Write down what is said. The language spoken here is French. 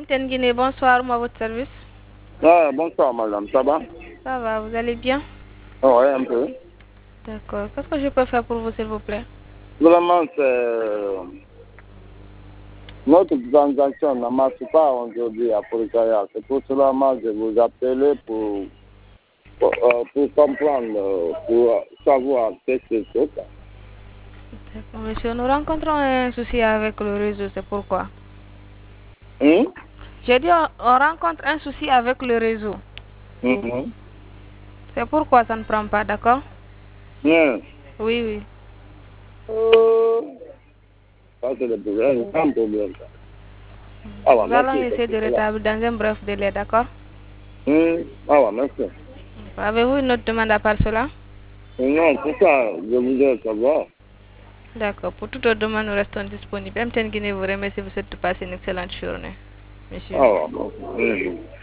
MTN Guinée, bonsoir, moi, votre service. Ah, bonsoir, madame. Ça va? Ça va, vous allez bien? Oui, un peu. D'accord. Qu'est-ce que je peux faire pour vous, s'il vous plaît? Vraiment, c'est... Notre transaction ne marche pas aujourd'hui à Polycaria. C'est pour cela que je vous appelle pour comprendre, pour savoir qu'est-ce que c'est. D'accord, monsieur, nous rencontrons un souci avec le réseau, c'est pourquoi. J'ai dit, on rencontre un souci avec le réseau. C'est pourquoi ça ne prend pas, d'accord? Bien. Oui, oui. Ça, c'est le problème. C'est un problème. Ah, Nous allons merci. essayer de rétablir dans un bref délai, d'accord? Ah, merci. Avez-vous une autre demande à part cela? Non, c'est ça, je voudrais savoir. D'accord. Pour toute autre demande, nous restons disponibles. MTN Guinée vous remercie, vous souhaite de passer une excellente journée, monsieur. Ah, bon.